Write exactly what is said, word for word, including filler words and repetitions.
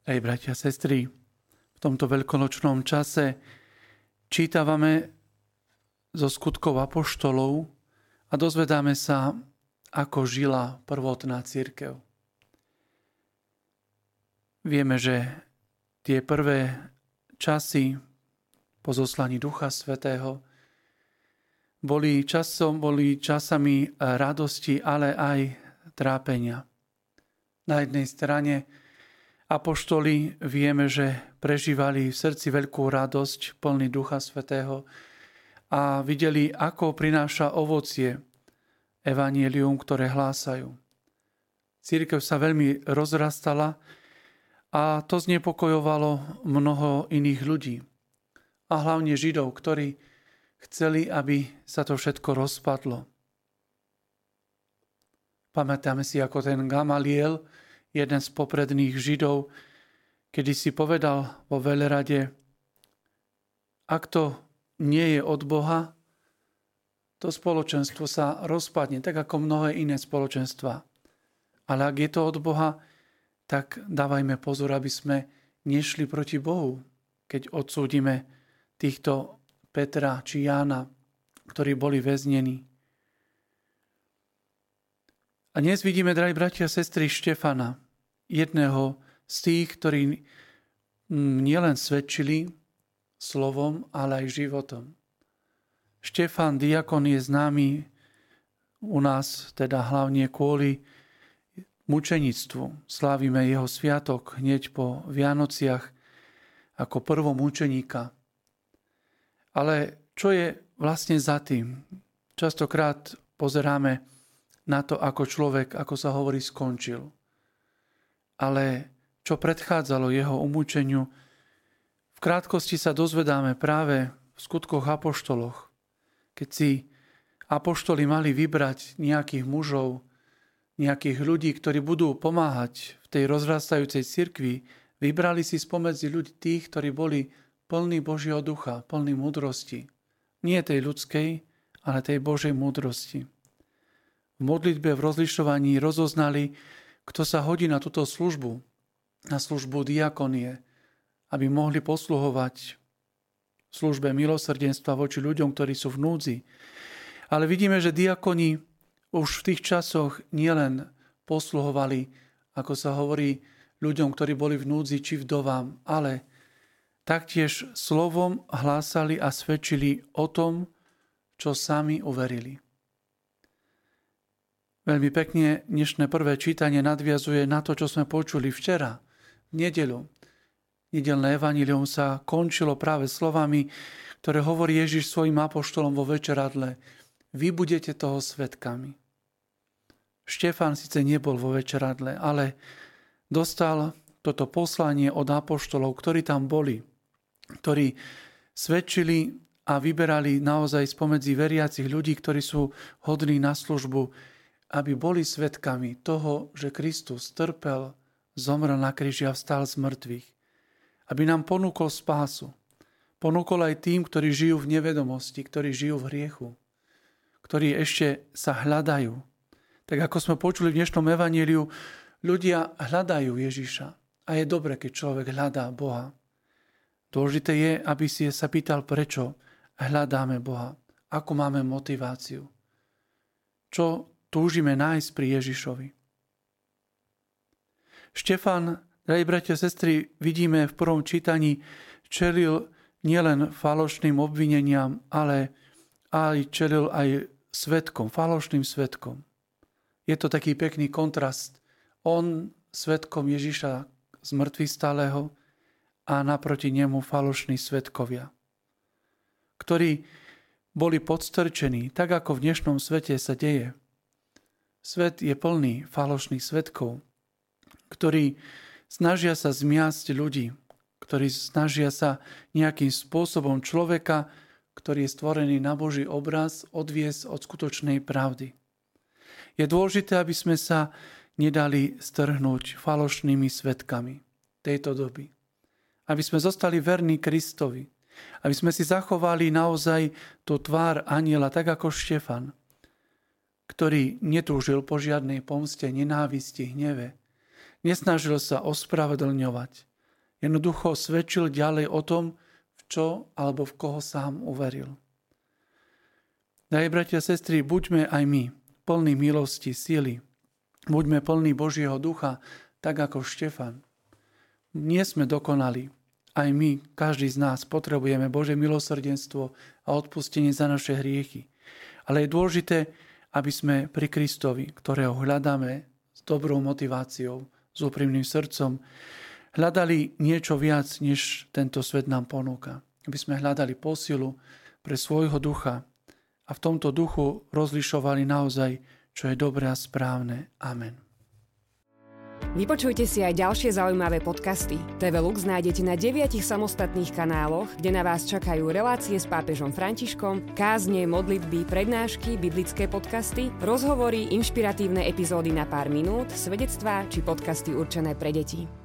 Hej, bratia a sestry, v tomto veľkonočnom čase čítavame zo skutkov apoštolov a dozvedáme sa, ako žila prvotná cirkev. Vieme, že tie prvé časy po zoslaní Ducha Svätého boli časom, boli časami radosti, ale aj trápenia. Na jednej strane apoštoli vieme, že prežívali v srdci veľkú radosť, plný Ducha Svätého a videli, ako prináša ovocie evanjelium, ktoré hlásajú. Cirkev sa veľmi rozrastala a to znepokojovalo mnoho iných ľudí. A hlavne Židov, ktorí chceli, aby sa to všetko rozpadlo. Pamätáme si, ako ten Gamaliel, jeden z popredných Židov, kedy si povedal vo veľrade, ak to nie je od Boha, to spoločenstvo sa rozpadne, tak ako mnohé iné spoločenstva. Ale ak je to od Boha, tak dávajme pozor, aby sme nešli proti Bohu, keď odsúdime týchto Petra či Jána, ktorí boli väznení. A dnes vidíme, drahí bratia a sestry, Štefana, jedného z tých, ktorí nielen svedčili slovom, ale aj životom. Štefan, diakon, je známy u nás, teda hlavne kvôli mučenictvu. Slávime jeho sviatok hneď po Vianociach ako prvomučeníka. Ale čo je vlastne za tým? Častokrát pozeráme na to, ako človek, ako sa hovorí, skončil. Ale čo predchádzalo jeho umúčeniu, v krátkosti sa dozvedáme práve v skutkoch apoštoloch. Keď si apoštoli mali vybrať nejakých mužov, nejakých ľudí, ktorí budú pomáhať v tej rozrastajúcej cirkvi, vybrali si spomedzi ľudí tých, ktorí boli plní Božieho ducha, plní múdrosti. Nie tej ľudskej, ale tej Božej múdrosti. V modlitbe, v rozlišovaní rozoznali, kto sa hodí na túto službu, na službu diakonie, aby mohli posluhovať v službe milosrdenstva voči ľuďom, ktorí sú v núdzi. Ale vidíme, že diakoni už v tých časoch nielen posluhovali, ako sa hovorí, ľuďom, ktorí boli v núdzi či vdovám, ale taktiež slovom hlásali a svedčili o tom, čo sami uverili. Veľmi pekne dnešné prvé čítanie nadviazuje na to, čo sme počuli včera, v nedeľu. Nedeľné evanjelium sa končilo práve slovami, ktoré hovorí Ježiš svojim apoštolom vo večeradle. Vy budete toho svedkami. Štefan síce nebol vo večeradle, ale dostal toto poslanie od apoštolov, ktorí tam boli, ktorí svedčili a vyberali naozaj spomedzi veriacich ľudí, ktorí sú hodní na službu, aby boli svedkami toho, že Kristus trpel, zomrel na kríži a vstal z mŕtvych. Aby nám ponúkol spásu. Ponúkol aj tým, ktorí žijú v nevedomosti, ktorí žijú v hriechu, ktorí ešte sa hľadajú. Tak ako sme počuli v dnešnom evanjeliu, ľudia hľadajú Ježiša. A je dobre, keď človek hľadá Boha. Dôležité je, aby si sa pýtal, prečo hľadáme Boha. Ako máme motiváciu. Čo túžime nájsť pri Ježišovi. Štefan, drahí bratia a sestry, vidíme v prvom čítaní, čelil nielen falošným obvineniam, ale aj čelil aj svedkom, falošným svedkom. Je to taký pekný kontrast. On svedkom Ježiša z mŕtvych stáleho a naproti nemu falošní svedkovia, ktorí boli podstrčení, tak ako v dnešnom svete sa deje. Svet je plný falošných svedkov, ktorí snažia sa zmiasť ľudí, ktorí snažia sa nejakým spôsobom človeka, ktorý je stvorený na Boží obraz, odviesť od skutočnej pravdy. Je dôležité, aby sme sa nedali strhnúť falošnými svedkami tejto doby. Aby sme zostali verní Kristovi. Aby sme si zachovali naozaj tú tvár anjela, tak ako Štefan, ktorý netúžil po žiadnej pomste, nenávisti, hneve. Nesnažil sa ospravedlňovať, Jednoducho svedčil ďalej o tom, v čo alebo v koho sám uveril. Drahí bratia a sestry, buďme aj my plní milosti, síly. Buďme plní Božieho ducha, tak ako Štefan. Nie sme dokonali. Aj my, každý z nás, potrebujeme Božie milosrdenstvo a odpustenie za naše hriechy. Ale je dôležité, aby sme pri Kristovi, ktorého hľadáme s dobrou motiváciou, s úprimným srdcom, hľadali niečo viac, než tento svet nám ponúka. Aby sme hľadali posilu pre svojho ducha a v tomto duchu rozlišovali naozaj, čo je dobré a správne. Amen. Vypočujte si aj ďalšie zaujímavé podcasty. té vé Lux nájdete na deviatich samostatných kanáloch, kde na vás čakajú relácie s pápežom Františkom, kázne, modlitby, prednášky, biblické podcasty, rozhovory, inšpiratívne epizódy na pár minút, svedectvá či podcasty určené pre deti.